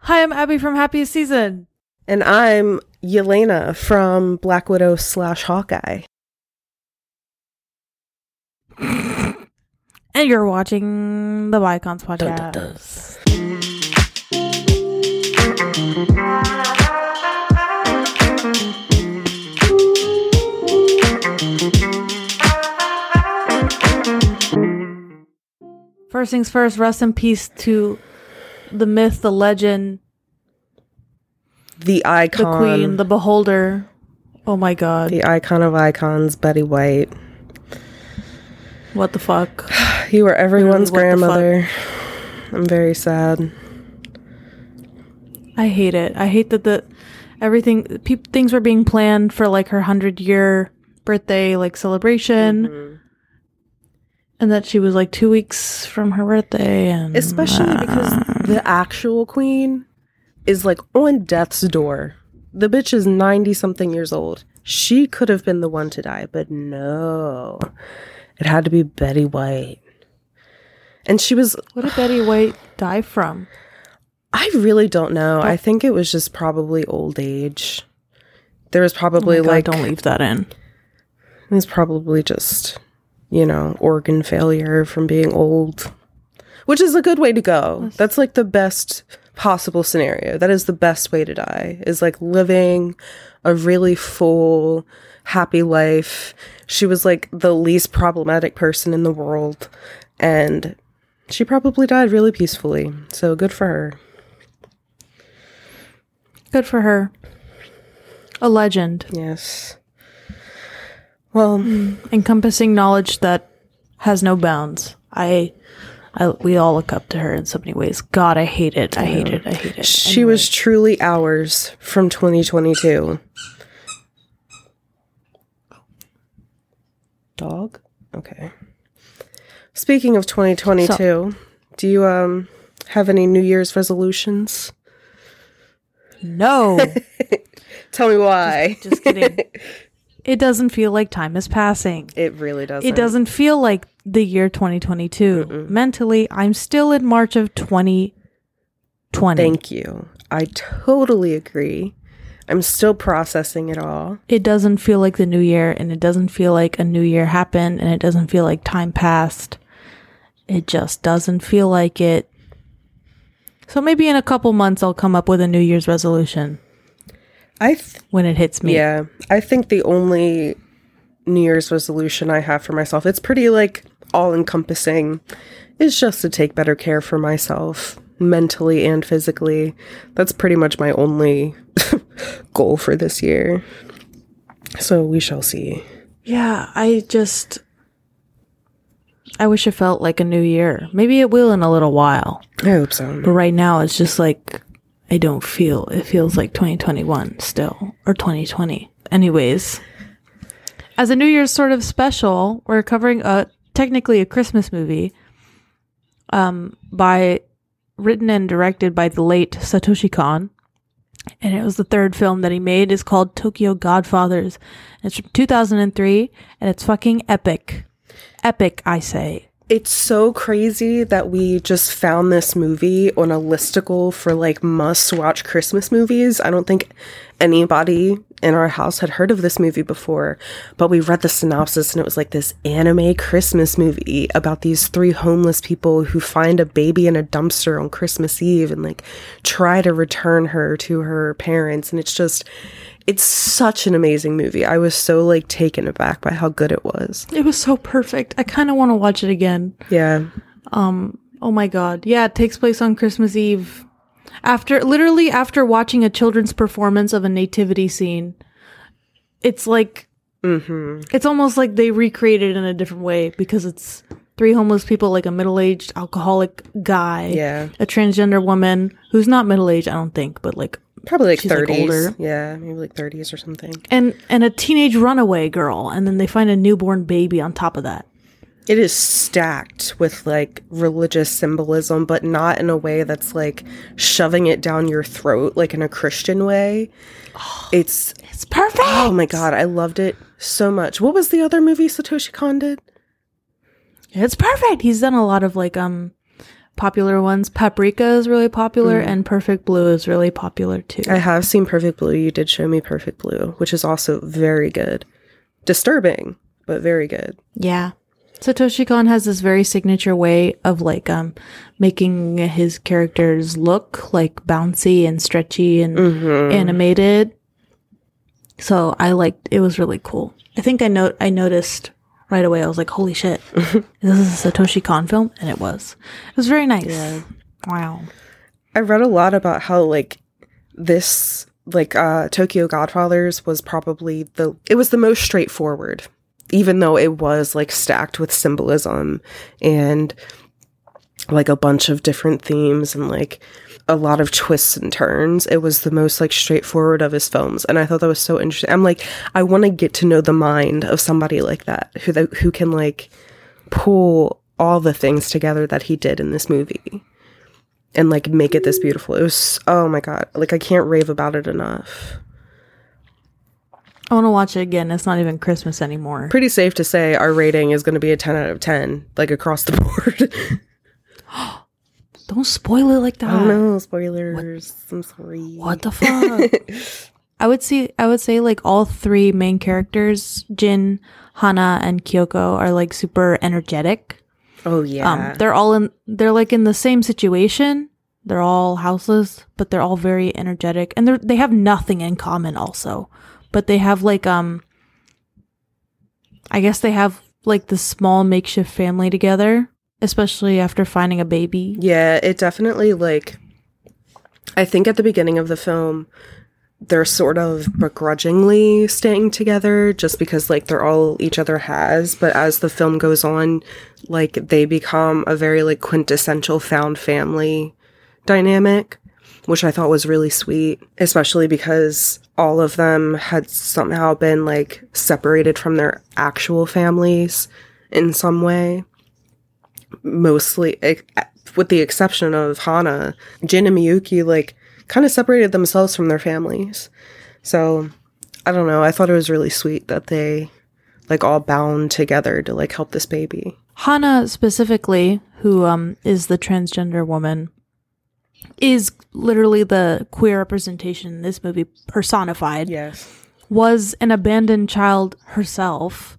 Hi, I'm Abby from Happiest Season. And I'm Yelena from Black Widow / Hawkeye. And you're watching the Vicons podcast. First things first, rest in peace to the myth, the legend, the icon, the queen, the beholder. Oh my god. The icon of icons, Betty White. What the fuck? You were everyone's grandmother. I'm very sad. I hate it. I hate that things were being planned for like her 100-year birthday like celebration. Mm-hmm. And that she was like 2 weeks from her birthday. And especially because the actual queen is like on death's door. The bitch is 90-something years old. She could have been the one to die, but no. It had to be Betty White. And she was... What did Betty White die from? I really don't know. I think it was just probably old age. There was probably don't leave that in. It was probably just... organ failure from being old, which is a good way to go. That's like the best possible scenario. That is the best way to die, is like living a really full, happy life. She was like the least problematic person in the world, and she probably died really peacefully. So good for her. Good for her. A legend. Yes. Well, encompassing knowledge that has no bounds. We all look up to her in so many ways. God, I hate it. I hate it. She was truly ours from 2022. Dog? Okay. Speaking of 2022, do you have any New Year's resolutions? No. Tell me why. Just kidding. It doesn't feel like time is passing. It really doesn't. It doesn't feel like the year 2022. Mm-mm. Mentally, I'm still in March of 2020. Thank you. I totally agree. I'm still processing it all. It doesn't feel like the new year, and it doesn't feel like a new year happened, and it doesn't feel like time passed. It just doesn't feel like it. So maybe in a couple months, I'll come up with a New Year's resolution. When it hits me. Yeah. I think the only New Year's resolution I have for myself, it's pretty like all-encompassing, is just to take better care for myself, mentally and physically. That's pretty much my only goal for this year. So we shall see. Yeah, I wish it felt like a new year. Maybe it will in a little while. I hope so. But right now it's just like, it feels like 2021 still, or 2020. Anyways, as a New Year's sort of special, we're covering technically a Christmas movie, written and directed by the late Satoshi Kon. And it was the third film that he made. It's called Tokyo Godfathers. It's from 2003, and it's fucking epic. Epic, I say. It's so crazy that we just found this movie on a listicle for like must-watch Christmas movies. I don't think anybody in our house had heard of this movie before, but we read the synopsis and it was like this anime Christmas movie about these 3 homeless people who find a baby in a dumpster on Christmas Eve and like try to return her to her parents. And it's such an amazing movie. I was so like taken aback by how good it was. It was so perfect. I kind of want to watch it again. Yeah. Oh my god. Yeah, it takes place on Christmas Eve. After watching a children's performance of a nativity scene. It's like It's almost like they recreated it in a different way because it's 3 homeless people, like a middle-aged alcoholic guy, a transgender woman who's not middle-aged, I don't think, but like probably like she's 30s. Like older. Yeah, maybe like 30s or something. And a teenage runaway girl, and then they find a newborn baby on top of that. It is stacked with like religious symbolism, but not in a way that's like shoving it down your throat, like in a Christian way. Oh, it's perfect. Oh my god, I loved it so much. What was the other movie Satoshi Kon did? It's perfect. He's done a lot of like popular ones. Paprika is really popular, and Perfect Blue is really popular too. I have seen Perfect Blue. You did show me Perfect Blue, which is also very good. Disturbing, but very good. Yeah. Satoshi Kon has this very signature way of like making his characters look like bouncy and stretchy and animated. So I liked it. Was really cool. I think I noticed right away. I was like, holy shit, this is a Satoshi Kon film? And it was very nice. Yeah. Wow. I read a lot about how like this Tokyo Godfathers was probably the most straightforward, even though it was like stacked with symbolism and like a bunch of different themes and like a lot of twists and turns. It was the most like straightforward of his films, and I thought that was so interesting. I'm like, I want to get to know the mind of somebody like that who can like pull all the things together that he did in this movie and like make it this beautiful. It was, oh my god, like I can't rave about it enough. I want to watch it again. It's not even Christmas anymore. Pretty safe to say our rating is going to be a 10 out of 10, like across the board. Don't spoil it like that. Oh no, spoilers. I'm sorry. What the fuck? I would say like all three main characters, Jin, Hana, and Kyoko, are like super energetic. Oh yeah. They're like in the same situation. They're all houseless, but they're all very energetic, and they have nothing in common also. But they have like I guess they have like the small makeshift family together, especially after finding a baby. Yeah, it definitely like, I think at the beginning of the film they're sort of begrudgingly staying together just because like they're all each other has, but as the film goes on, like they become a very like quintessential found family dynamic, which I thought was really sweet, especially because all of them had somehow been like separated from their actual families in some way. Mostly, with the exception of Hana, Jin and Miyuki like kind of separated themselves from their families. So, I don't know, I thought it was really sweet that they like all bound together to like help this baby. Hana specifically, who is the transgender woman, is literally the queer representation in this movie personified. Yes. Was an abandoned child herself.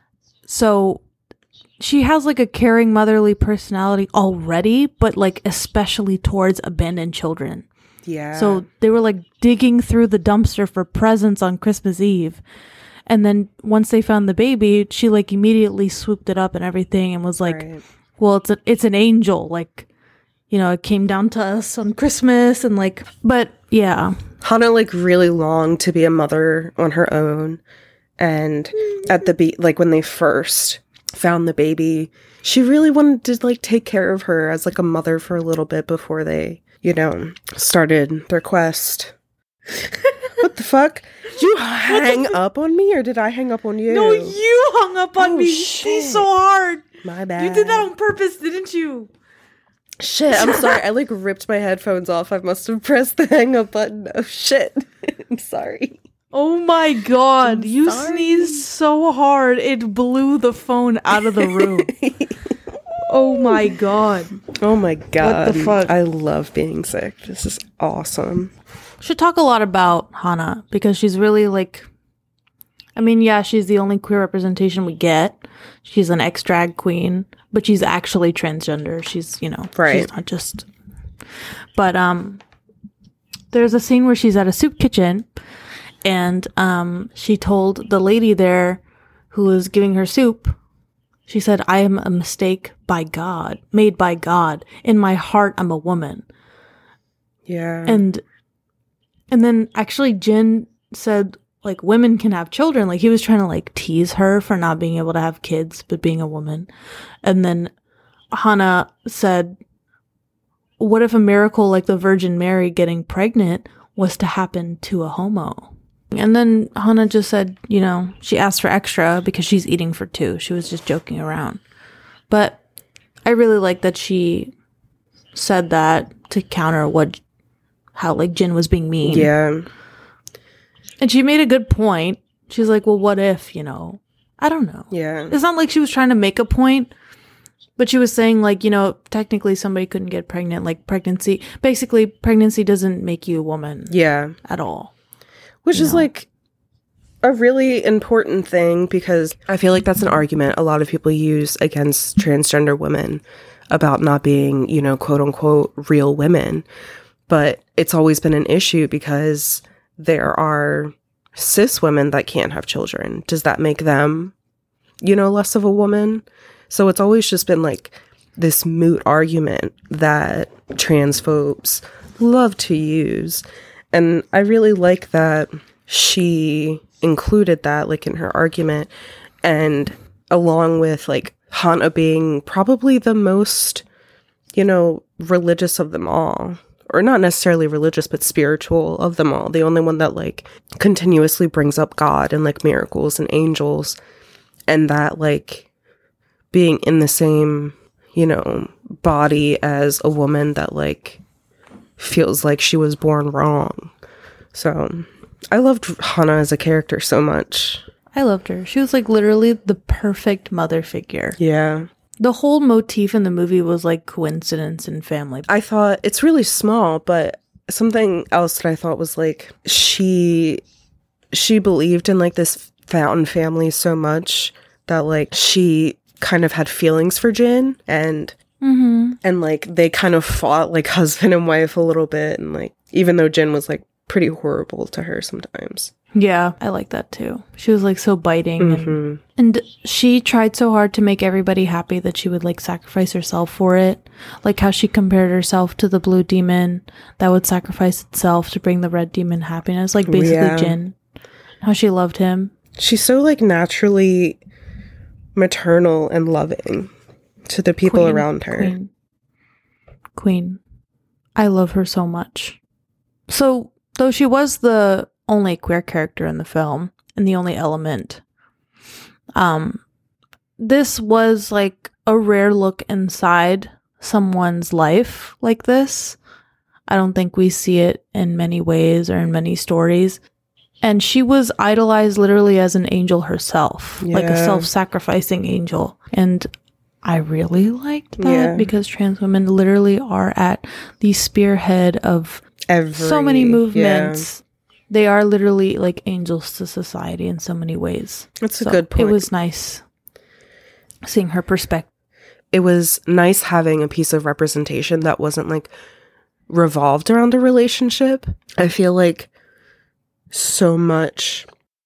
So she has like a caring motherly personality already, but like especially towards abandoned children. Yeah. So they were like digging through the dumpster for presents on Christmas Eve. And then once they found the baby, she like immediately swooped it up and everything and was like, right. Well, it's an angel. Like, you know, it came down to us on Christmas and like, but yeah. Hana like really longed to be a mother on her own. And at the like when they first found the baby, she really wanted to like take care of her as like a mother for a little bit before they, you know, started their quest. What the fuck? Did you hang up on me or did I hang up on you? No, you hung up on me. Shit. So hard. My bad. You did that on purpose, didn't you? Shit, I'm sorry. I like ripped my headphones off. I must have pressed the hang up button. Oh shit. I'm sorry. Oh my god. You sneezed so hard it blew the phone out of the room. Oh my god. Oh my god. What the fuck? I love being sick. This is awesome. Should talk a lot about Hana because she's really like, I mean, yeah, she's the only queer representation we get. She's an ex-drag queen, but she's actually transgender. She's, you know, right. She's not just. But there's a scene where she's at a soup kitchen, and she told the lady there who was giving her soup, she said, "I am a mistake by God, made by God. In my heart, I'm a woman." Yeah. And then actually Jin said, like, women can have children. Like, he was trying to, like, tease her for not being able to have kids, but being a woman. And then Hana said, what if a miracle like the Virgin Mary getting pregnant was to happen to a homo? And then Hana just said, you know, she asked for extra because she's eating for two. She was just joking around. But I really like that she said that to counter how like Jin was being mean. Yeah. And she made a good point. She's like, well, what if, you know? I don't know. Yeah. It's not like she was trying to make a point. But she was saying, like, you know, technically somebody couldn't get pregnant. Like, pregnancy doesn't make you a woman. Yeah. At all. Which is, like, a really important thing, because I feel like that's an argument a lot of people use against transgender women about not being, you know, quote unquote, real women. But it's always been an issue because there are cis women that can't have children. Does that make them, you know, less of a woman? So it's always just been like this moot argument that transphobes love to use. And I really like that she included that, like, in her argument. And along with, like, Hana being probably the most, you know, religious of them all. Or not necessarily religious, but spiritual of them all. The only one that, like, continuously brings up God and, like, miracles and angels. And that, like, being in the same, you know, body as a woman that, like, feels like she was born wrong. So I loved Hana as a character so much. I loved her. She was, like, literally the perfect mother figure. Yeah. The whole motif in the movie was, like, coincidence and family. I thought it's really small, but something else that I thought was, like, she believed in, like, this fountain family so much that, like, she kind of had feelings for Jin, and like, they kind of fought, like, husband and wife a little bit, and, like, even though Jin was, like, pretty horrible to her sometimes. Yeah, I like that too. She was, like, so biting, and she tried so hard to make everybody happy that she would, like, sacrifice herself for it. Like how she compared herself to the blue demon that would sacrifice itself to bring the red demon happiness, like, basically Jin. How she loved him. She's so, like, naturally maternal and loving to the people around her. Queen. I love her so much. So, though she was the only queer character in the film and the only element, this was, like, a rare look inside someone's life like this. I don't think we see it in many ways or in many stories. And she was idolized literally as an angel herself, like a self-sacrificing angel. And I really liked that because trans women literally are at the spearhead of so many movements. They are literally like angels to society in so many ways. That's a good point. It was nice seeing her perspective. It was nice having a piece of representation that wasn't, like, revolved around a relationship. I feel like so much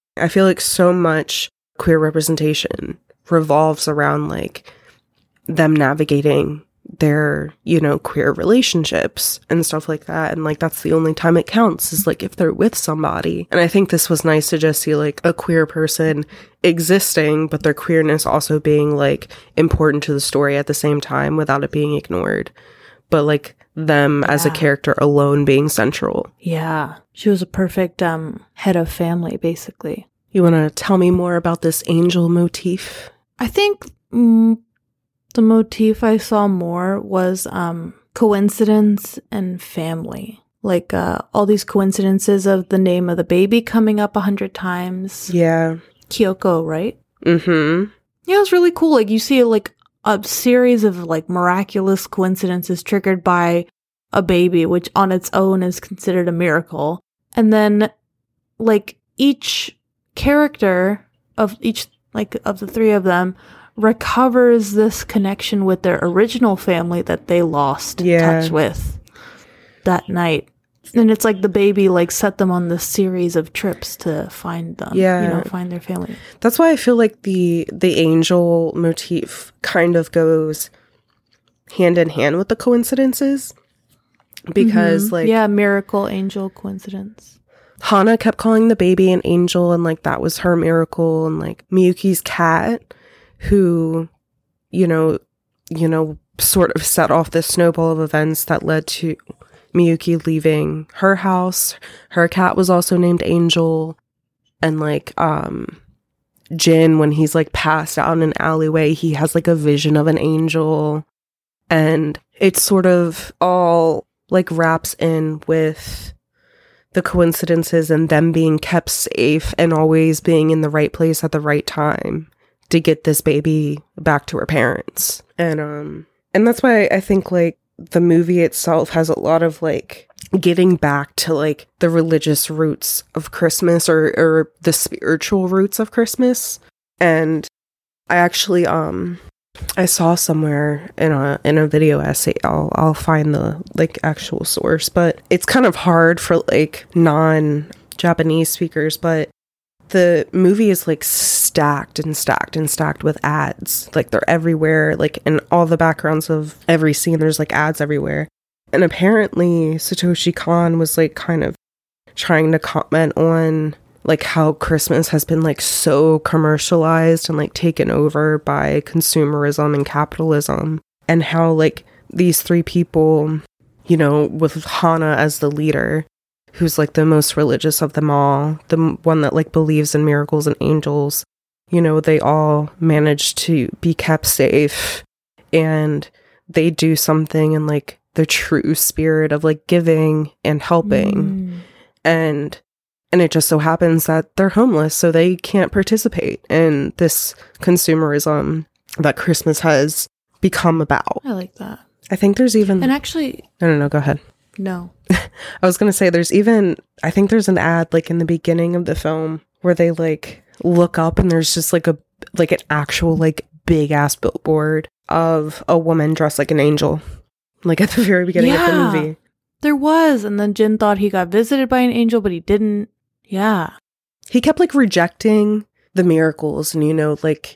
queer representation revolves around, like, them navigating their, you know, queer relationships and stuff like that. And, like, that's the only time it counts is, like, if they're with somebody. And I think this was nice to just see, like, a queer person existing, but their queerness also being, like, important to the story at the same time without it being ignored. But, like, them as a character alone being central. Yeah. She was a perfect head of family, basically. You want to tell me more about this angel motif? I think the motif I saw more was coincidence and family. Like all these coincidences of the name of the baby coming up 100 times. Yeah. Kyoko, right? Mm-hmm. Yeah, it was really cool. Like, you see, like, a series of, like, miraculous coincidences triggered by a baby, which on its own is considered a miracle. And then, like, each character of the three of them recovers this connection with their original family that they lost touch with that night. And it's like the baby, like, set them on this series of trips to find them, you know, find their family. That's why I feel like the angel motif kind of goes hand in hand with the coincidences. Because, like... Yeah, miracle, angel, coincidence. Hana kept calling the baby an angel, and, like, that was her miracle. And, like, Miyuki's cat, who, you know, sort of set off this snowball of events that led to Miyuki leaving her house. Her cat was also named Angel. And, like, Jin, when he's, like, passed out in an alleyway, he has, like, a vision of an angel. And it's sort of all, like, wraps in with the coincidences and them being kept safe and always being in the right place at the right time to get this baby back to her parents. And that's why I think like the movie itself has a lot of like getting back to like the religious roots of Christmas or the spiritual roots of Christmas. And I actually I saw somewhere in a video essay, I'll find the like actual source, but it's kind of hard for like non-Japanese speakers, but the movie is like stacked and stacked and stacked with ads. Like they're everywhere, like in all the backgrounds of every scene, there's like ads everywhere. And apparently Satoshi Kon was like kind of trying to comment on like how Christmas has been like so commercialized and like taken over by consumerism and capitalism, and how like these three people, you know, with Hana as the leader, who's like the most religious of them all, the one that like believes in miracles and angels, you know, they all manage to be kept safe, and they do something in like their true spirit of like giving and helping. And it just so happens that they're homeless, so they can't participate in this consumerism that Christmas has become about. I like that. I think there's even... And actually... No, go ahead. No. I was going to say there's even... I think there's an ad like in the beginning of the film where they like look up and there's just like an actual like big ass billboard of a woman dressed like an angel. Like at the very beginning of the movie. There was. And then Jin thought he got visited by an angel, but he didn't. Yeah. He kept like rejecting the miracles, and you know, like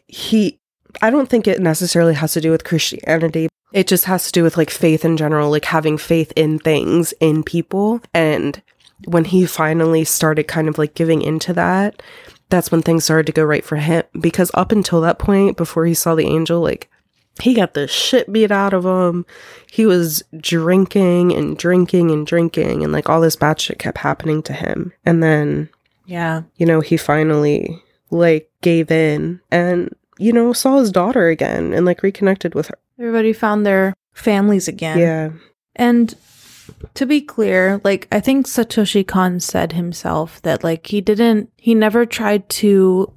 I don't think it necessarily has to do with Christianity. It just has to do with like faith in general, like having faith in things, in people. And when he finally started kind of like giving into that, that's when things started to go right for him. Because up until that point, before he saw the angel, like he got the shit beat out of him. He was drinking and drinking and drinking, and like all this bad shit kept happening to him. And then, yeah, you know, he finally like gave in and, you know, saw his daughter again and like reconnected with her. Everybody found their families again. Yeah. And to be clear, like I think Satoshi Kon said himself that like he never tried to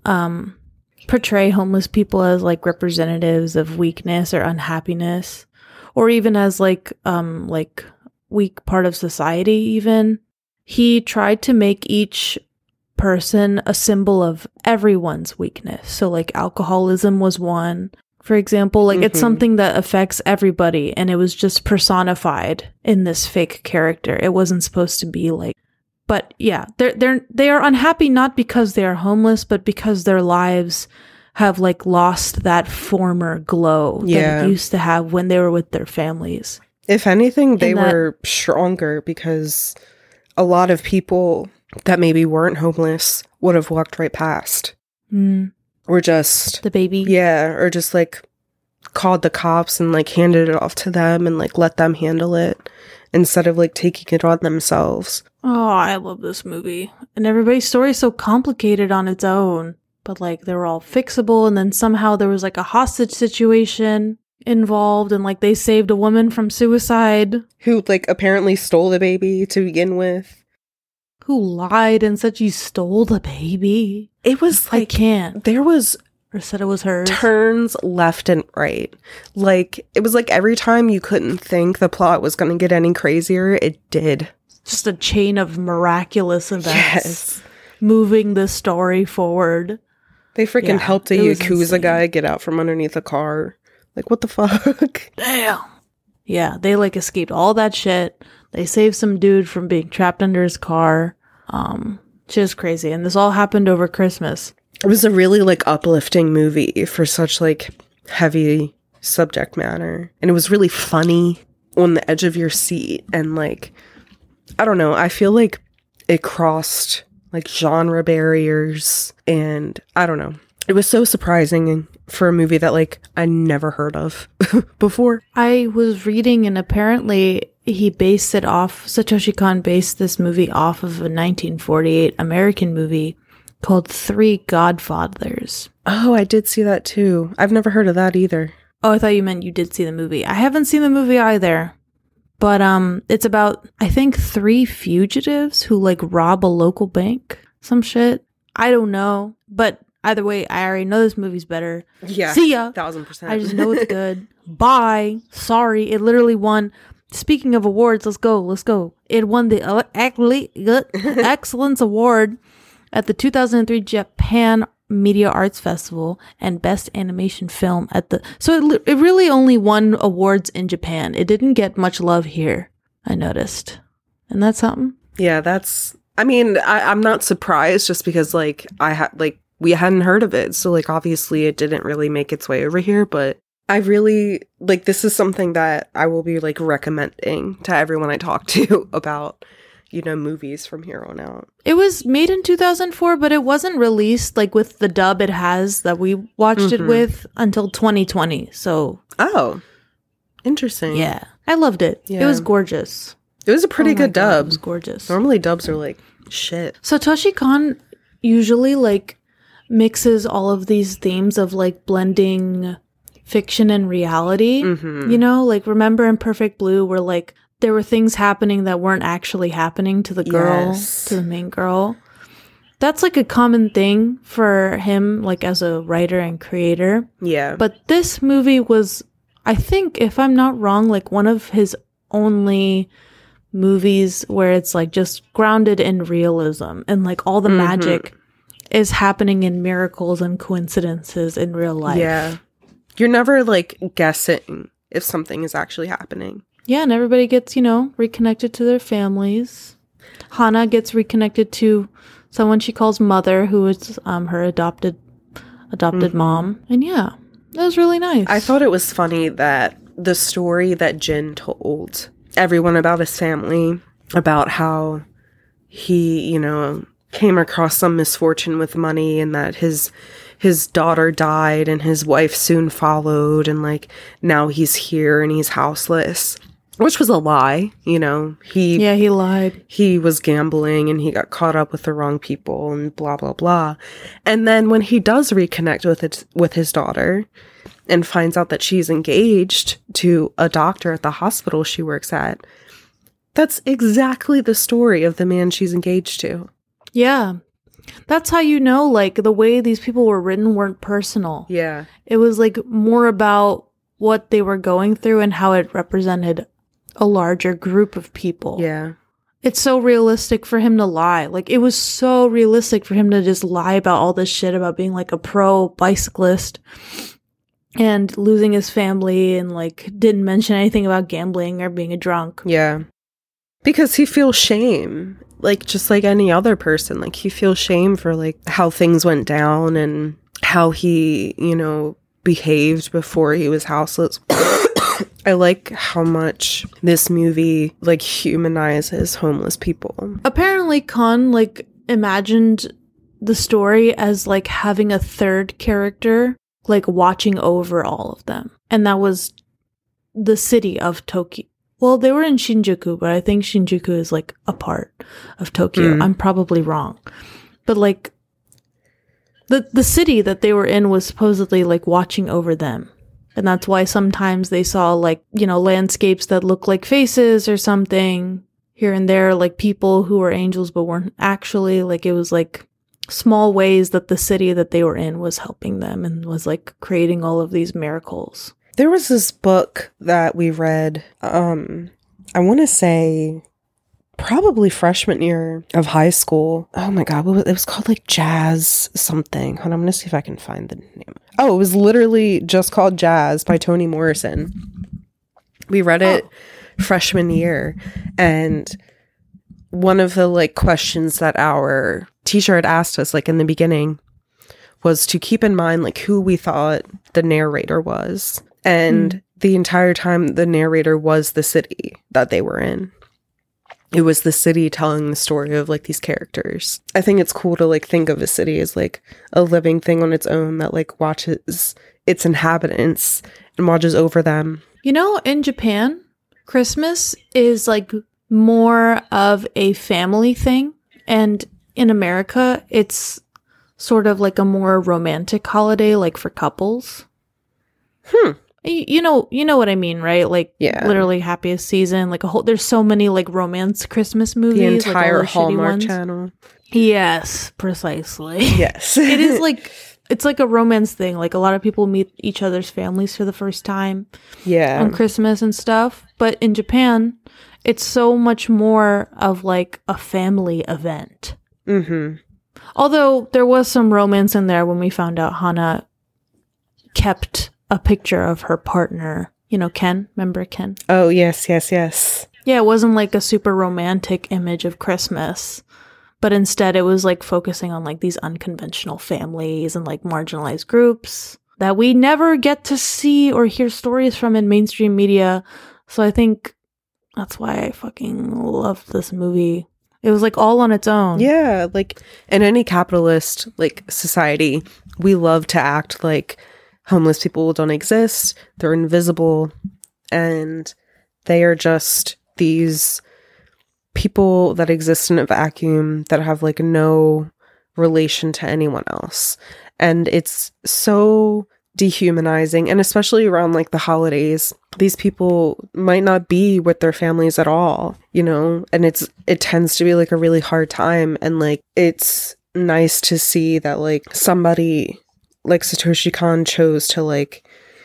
portray homeless people as like representatives of weakness or unhappiness, or even as like weak part of society. Even he tried to make each person a symbol of everyone's weakness. So like alcoholism was one, for example, like it's something that affects everybody, and it was just personified in this fake character. It wasn't supposed to be like, but yeah, they are unhappy not because they are homeless, but because their lives have like lost that former glow that it used to have when they were with their families. If anything, they were stronger, because a lot of people that maybe weren't homeless would have walked right past. Or just... The baby? Yeah, or just like called the cops and like handed it off to them and like let them handle it instead of like taking it on themselves. Oh, I love this movie. And everybody's story is so complicated on its own. But like they were all fixable, and then somehow there was like a hostage situation involved, and like they saved a woman from suicide. Who like apparently stole the baby to begin with. Who lied and said she stole the baby. It was like... I can't. There was... Or said it was hers. Turns left and right. Like, it was like every time you couldn't think the plot was going to get any crazier, it did. Just a chain of miraculous events. Yes. Moving the story forward. They freaking helped a Yakuza guy get out from underneath a car. Like, what the fuck? Damn. Yeah, they like escaped all that shit. They saved some dude from being trapped under his car. Just crazy. And this all happened over Christmas. It was a really like uplifting movie for such like heavy subject matter. And it was really funny, on the edge of your seat. And like, I don't know, I feel like it crossed like genre barriers, and I don't know. It was so surprising for a movie that like I never heard of before. I was reading, and apparently Satoshi Kon based this movie off of a 1948 American movie called Three Godfathers. Oh, I did see that too. I've never heard of that either. Oh, I thought you meant you did see the movie. I haven't seen the movie either. But it's about, I think, 3 fugitives who like rob a local bank. Some shit. I don't know. But Either way, I already know this movie's better. Yeah. See ya. 1000%. I just know it's good. Bye. Sorry. It literally won. Speaking of awards, let's go. It won the Excellence Award at the 2003 Japan Media Arts Festival and Best Animation Film at the... So it really only won awards in Japan. It didn't get much love here, I noticed. And that's something? Yeah, that's... I mean, I'm not surprised just because, like, we hadn't heard of it. So, like, obviously it didn't really make its way over here, but I really... Like, this is something that I will be, like, recommending to everyone I talk to about... you know, movies from here on out. It was made in 2004, but it wasn't released like with the dub it has that we watched it with until 2020. So, oh, interesting. Yeah, I loved it. Yeah. It was gorgeous. It was a pretty good dub. It was gorgeous. Normally dubs are like shit. Satoshi Kon usually like mixes all of these themes of like blending fiction and reality. You know, like remember in Perfect Blue where like there were things happening that weren't actually happening to the girl, to the main girl. That's like a common thing for him, like as a writer and creator. Yeah. But this movie was, I think, if I'm not wrong, like one of his only movies where it's like just grounded in realism and like all the magic is happening in miracles and coincidences in real life. Yeah. You're never like guessing if something is actually happening. Yeah, and everybody gets, you know, reconnected to their families. Hana gets reconnected to someone she calls mother, who is her adopted mom. And yeah, that was really nice. I thought it was funny that the story that Jin told everyone about his family, about how he, you know, came across some misfortune with money and that his daughter died and his wife soon followed and like now he's here and he's houseless. Which was a lie, you know. He lied. He was gambling and he got caught up with the wrong people and blah, blah, blah. And then when he does reconnect with his daughter and finds out that she's engaged to a doctor at the hospital she works at, that's exactly the story of the man she's engaged to. Yeah. That's how you know, like, the way these people were written weren't personal. Yeah. It was, like, more about what they were going through and how it represented a larger group of people. Yeah. It's so realistic for him to lie. Like, it was so realistic for him to just lie about all this shit about being, like, a pro bicyclist and losing his family and, like, didn't mention anything about gambling or being a drunk. Yeah. Because he feels shame. Like, just like any other person. Like, he feels shame for, like, how things went down and how he, you know, behaved before he was houseless. I like how much this movie, like, humanizes homeless people. Apparently, Kon, like, imagined the story as, like, having a third character, like, watching over all of them. And that was the city of Tokyo. Well, they were in Shinjuku, but I think Shinjuku is, like, a part of Tokyo. I'm probably wrong. But, like, the city that they were in was supposedly, like, watching over them. And that's why sometimes they saw, like, you know, landscapes that look like faces or something here and there, like people who were angels but weren't actually. Like, it was, like, small ways that the city that they were in was helping them and was, like, creating all of these miracles. There was this book that we read, I want to say probably freshman year of high school. Oh my God, it was called like Jazz something. Hold on, I'm going to see if I can find the name. Oh, it was literally just called Jazz by Toni Morrison. We read it freshman year, and one of the like questions that our teacher had asked us like in the beginning was to keep in mind like who we thought the narrator was. And the entire time the narrator was the city that they were in. It was the city telling the story of like these characters. I think it's cool to like think of a city as like a living thing on its own that like watches its inhabitants and watches over them. You know, in Japan, Christmas is like more of a family thing. And in America, it's sort of like a more romantic holiday, like for couples. You know what I mean, right? Like, Yeah. literally Happiest Season, like there's so many like romance Christmas movies. The entire like all the shitty Hallmark ones. Channel. Yes, precisely. Yes. It is like, it's like a romance thing. Like, a lot of people meet each other's families for the first time Yeah. on Christmas and stuff. But in Japan, it's so much more of like a family event. Mm-hmm. Although there was some romance in there when we found out Hana kept a picture of her partner. You know, Ken. Remember Ken? Oh, yes. Yeah, it wasn't like a super romantic image of Christmas. But instead, it was like focusing on like these unconventional families and like marginalized groups that we never get to see or hear stories from in mainstream media. So I think that's why I fucking love this movie. It was like all on its own. Yeah, like in any capitalist like society, we love to act like homeless people don't exist, they're invisible, and they are just these people that exist in a vacuum that have like no relation to anyone else. And it's so dehumanizing, and especially around like the holidays, these people might not be with their families at all, you know, and it tends to be like a really hard time. And like it's nice to see that like somebody like Satoshi Kon chose to like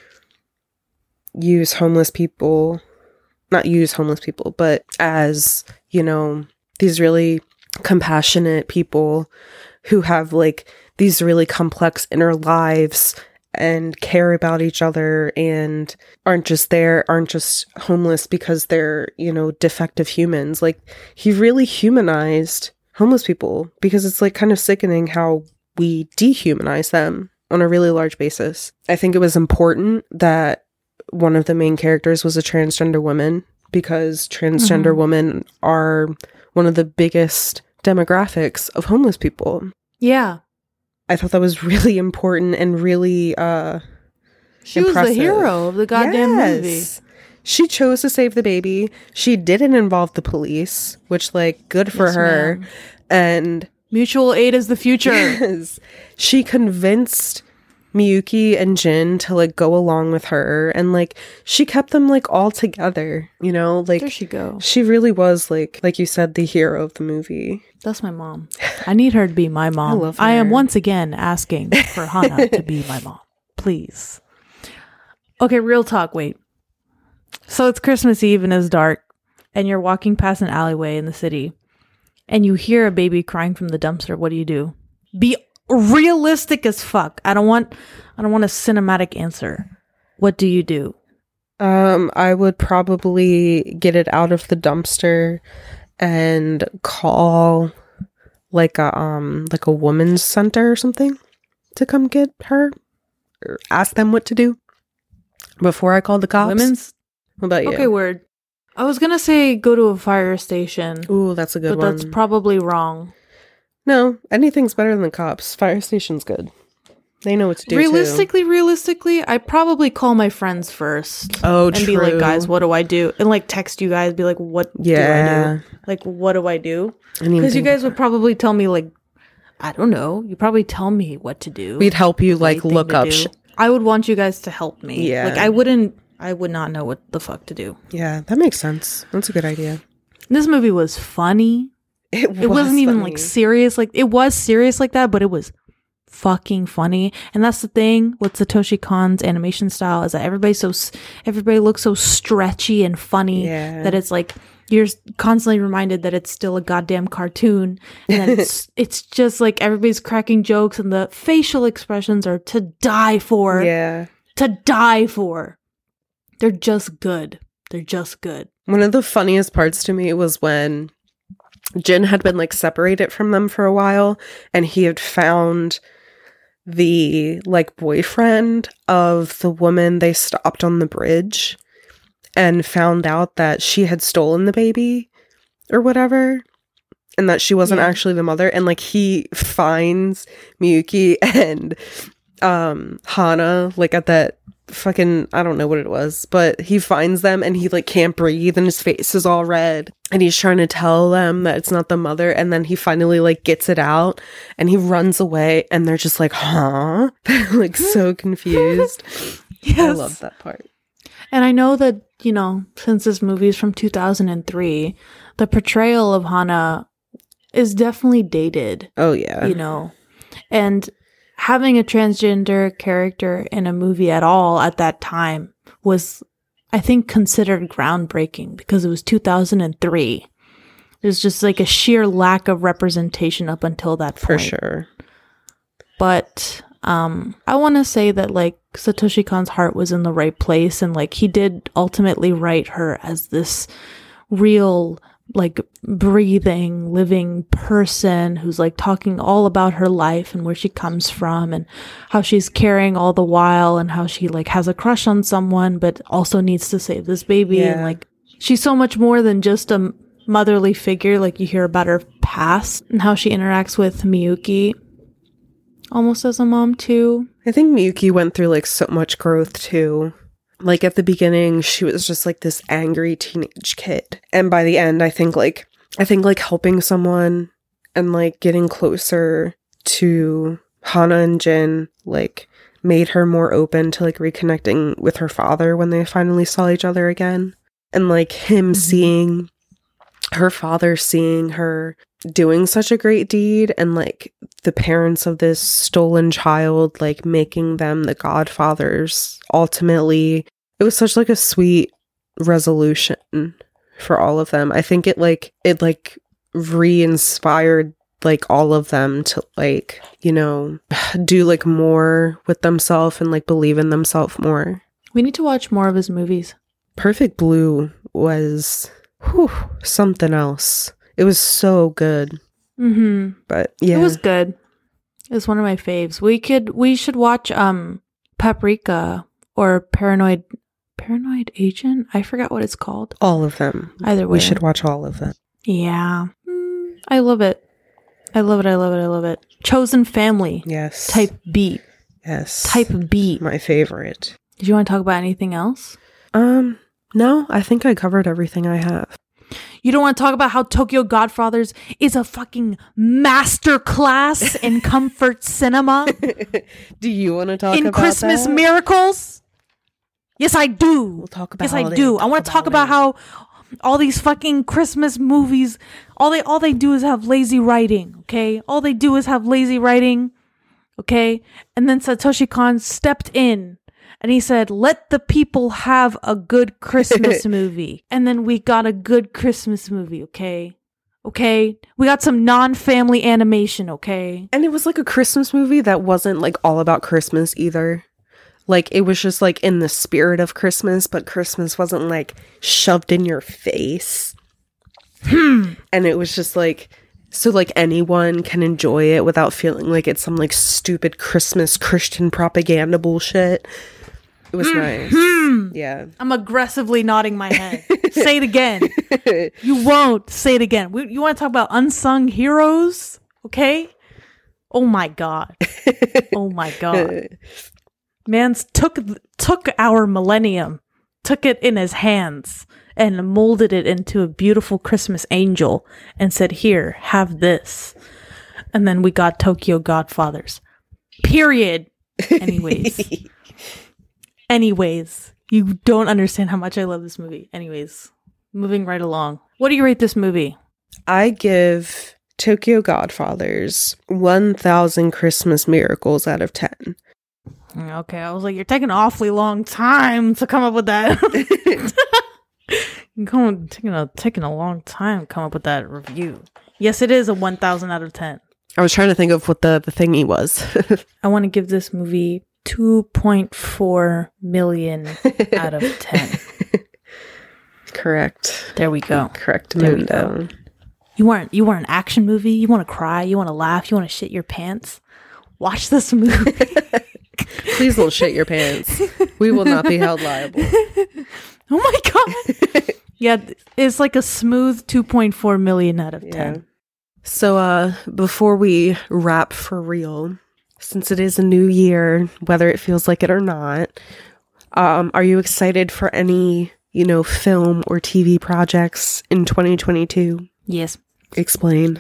use homeless people, not use homeless people, but as, you know, these really compassionate people who have like these really complex inner lives and care about each other and aren't just homeless because they're, you know, defective humans. Like, he really humanized homeless people, because it's like kind of sickening how we dehumanize them on a really large basis. I think it was important that one of the main characters was a transgender woman, because transgender women are one of the biggest demographics of homeless people. Yeah. I thought that was really important and really She impressive. was the hero of the goddamn movie. She chose to save the baby. She didn't involve the police, which, like, good for Yes, her. ma'am. And Mutual aid is the future. yes, she convinced Miyuki and Jin to like go along with her, and like she kept them like all together, you know, like There she go. she really was like you said, the hero of the movie. That's my mom. I need her to be my mom. love I am her. once again asking for Hana to be my mom. Please. Okay, real talk. Wait. So it's Christmas Eve and it's dark, and you're walking past an alleyway in the city, and you hear a baby crying from the dumpster. What do? Be realistic as fuck. I don't want a cinematic answer. What do you do? I would probably get it out of the dumpster and call like a women's center or something to come get her, or ask them what to do before I called the cops. Women's? What about you? Okay, word. I was gonna say go to a fire station, Ooh, that's a good but one. that's probably wrong. No, anything's better than the cops. Fire station's good. They know what to do. Realistically, I probably call my friends first. Oh, and be like, guys, what do I do? And like text you guys, be like, what do I do? Like, what do I do? Because you guys would probably tell me like, I don't know. You probably tell me what to do. We'd help you like right thing look to up. do. I would want you guys to help me. Yeah. Like I would not know what the fuck to do. Yeah, that makes sense. That's a good idea. This movie was funny. It wasn't even like serious. Like it was serious like that, but it was fucking funny. And that's the thing with Satoshi Kon's animation style, is that everybody looks so stretchy and funny that it's like you're constantly reminded that it's still a goddamn cartoon, and that it's just like everybody's cracking jokes, and the facial expressions are to die for. Yeah. To die for. They're just good. They're just good. One of the funniest parts to me was when Jin had been like separated from them for a while, and he had found the like boyfriend of the woman they stopped on the bridge, and found out that she had stolen the baby or whatever, and that she wasn't actually the mother. And like he finds Miyuki and Hana like at that fucking, I don't know what it was, but he finds them and he like can't breathe and his face is all red and he's trying to tell them that it's not the mother, and then he finally like gets it out and he runs away and they're just like, huh? They're like so confused. Yes. I love that part. And I know that, you know, since this movie is from 2003, the portrayal of Hana is definitely dated. Oh yeah. You know, and having a transgender character in a movie at all at that time was, I think, considered groundbreaking because it was 2003. There's just like a sheer lack of representation up until that point. For sure. But I want to say that like Satoshi Kon's heart was in the right place, and like he did ultimately write her as this real, like, breathing, living person who's like talking all about her life and where she comes from and how she's caring all the while and how she like has a crush on someone but also needs to save this baby. Yeah. And like she's so much more than just a motherly figure. Like you hear about her past and how she interacts with Miyuki almost as a mom too. I think Miyuki went through like so much growth too. Like at the beginning, she was just like this angry teenage kid. And by the end, I think like helping someone and like getting closer to Hana and Jin like made her more open to like reconnecting with her father when they finally saw each other again. And like him seeing her father, seeing her doing such a great deed, and like the parents of this stolen child, like making them the godfathers. Ultimately, it was such like a sweet resolution for all of them. I think it re-inspired like all of them to like, you know, do like more with themselves and like believe in themselves more. We need to watch more of his movies. Perfect Blue was something else. It was so good. Mm-hmm. But yeah. It was good. It was one of my faves. We should watch Paprika or Paranoid Agent? I forgot what it's called. All of them. Either way. We should watch all of them. Yeah. I love it. I love it. I love it. I love it. Chosen Family. Yes. Type beat. Yes. Type beat. My favorite. Did you want to talk about anything else? No, I think I covered everything I have. You don't want to talk about how Tokyo Godfathers is a fucking masterclass in comfort cinema? Do you want to talk about Christmas that? miracles? Yes, I do. We'll talk about Yes, I do. I want to talk about how all these fucking Christmas movies, all they do is have lazy writing, okay? All they do is have lazy writing, okay? And then Satoshi Kon stepped in and he said, let the people have a good Christmas movie. And then we got a good Christmas movie, okay? Okay? We got some non-family animation, okay? And it was like a Christmas movie that wasn't like all about Christmas either. Like it was just like in the spirit of Christmas, but Christmas wasn't like shoved in your face. And it was just like, so like anyone can enjoy it without feeling like it's some like stupid Christmas Christian propaganda bullshit. It was nice. Yeah. I'm aggressively nodding my head. Say it again. You won't. Say it again. You want to talk about unsung heroes? Okay? Oh my God. Oh my God. Man's took our millennium, took it in his hands, and molded it into a beautiful Christmas angel and said, here, have this. And then we got Tokyo Godfathers. Period. Anyways, you don't understand how much I love this movie. Anyways, moving right along. What do you rate this movie? I give Tokyo Godfathers 1,000 Christmas miracles out of 10. Okay, I was like, you're taking an awfully long time to come up with that. Taking a long time to come up with that review. Yes, it is a 1,000 out of 10. I was trying to think of what the thingy was. I want to give this movie 2.4 million out of 10. Correct. There we go. Correct. There we go. You want an action movie? You want to cry? You want to laugh? You want to shit your pants? Watch this movie. Please don't shit your pants. We will not be held liable. Oh my God. Yeah, it's like a smooth 2.4 million out of 10. Yeah. So before we wrap for real, since it is a new year, whether it feels like it or not, Are you excited for any, film or TV projects in 2022? Yes. Explain.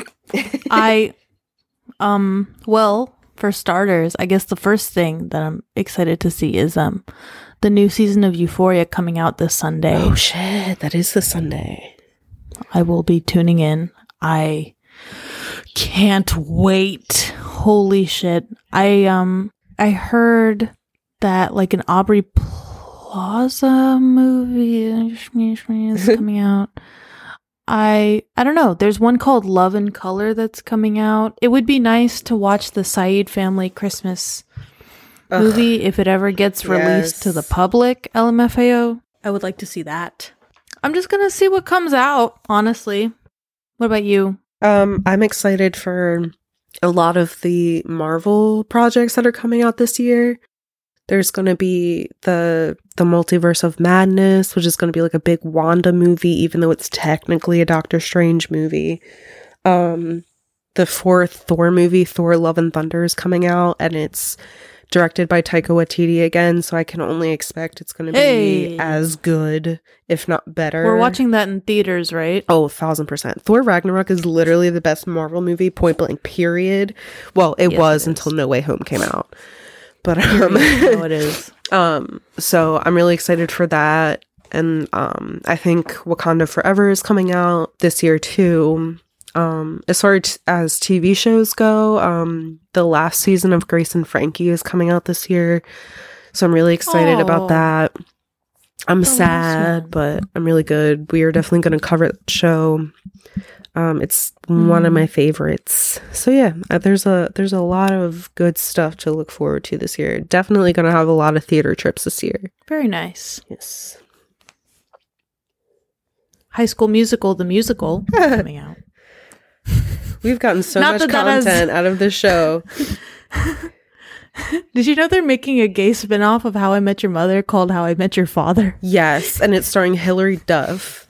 Well, for starters, I guess the first thing that I'm excited to see is the new season of Euphoria coming out this Sunday. Oh shit, that is the Sunday. I will be tuning in. I can't wait. Holy shit. I heard that like an Aubrey Plaza movie is coming out. I don't know. There's one called Love and Color that's coming out. It would be nice to watch the Saeed family Christmas movie if it ever gets released to the public, LMFAO. I would like to see that. I'm just going to see what comes out, honestly. What about you? I'm excited for a lot of the Marvel projects that are coming out this year. There's going to be the Multiverse of Madness, which is going to be like a big Wanda movie, even though it's technically a Doctor Strange movie. The fourth Thor movie, Thor Love and Thunder, is coming out, and it's directed by Taika Waititi again, so I can only expect it's going to be as good, if not better. We're watching that in theaters, right? Oh, 1000%. Thor Ragnarok is literally the best Marvel movie, point blank, period. Well, it was until No Way Home came out. But it is. So I'm really excited for that. And I think Wakanda Forever is coming out this year too. As far as TV shows go, the last season of Grace and Frankie is coming out this year. So I'm really excited about that. I'm sad, but I'm really good. We are definitely going to cover the show. It's one of my favorites. So yeah, there's a lot of good stuff to look forward to this year. Definitely going to have a lot of theater trips this year. Very nice. Yes. High School Musical, the musical, coming out. We've gotten so much content out of this show. Did you know they're making a gay spinoff of How I Met Your Mother called How I Met Your Father? Yes, and it's starring Hilary Duff.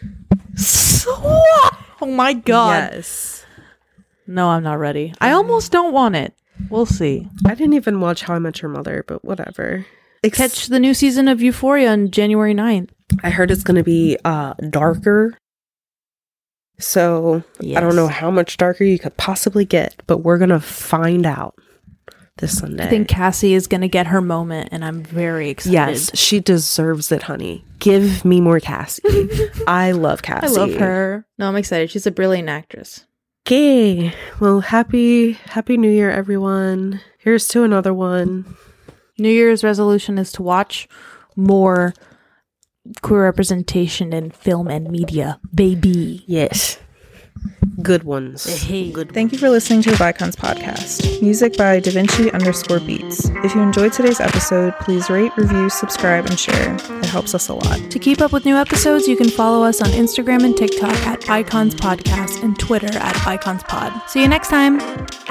Oh my god. Yes. No, I'm not ready. I almost don't want it. We'll see. I didn't even watch How I Met Your Mother, but whatever. Catch the new season of Euphoria on January 9th. I heard it's going to be darker. So I don't know how much darker you could possibly get, but we're going to find out this Sunday. I think Cassie is going to get her moment, and I'm very excited. Yes, she deserves it, honey. Give me more Cassie. I love Cassie. I love her. No, I'm excited. She's a brilliant actress. Okay. Well, happy New Year, everyone. Here's to another one. New Year's resolution is to watch more queer representation in film and media, baby. Yes. Good ones. Thank you for listening to the Vicons podcast. Music by DaVinci_Beats. If you enjoyed today's episode, please rate, review, subscribe, and share. It helps us a lot. To keep up with new episodes, you can follow us on Instagram and TikTok at Vicons Podcast and Twitter at ViconsPod. See you next time.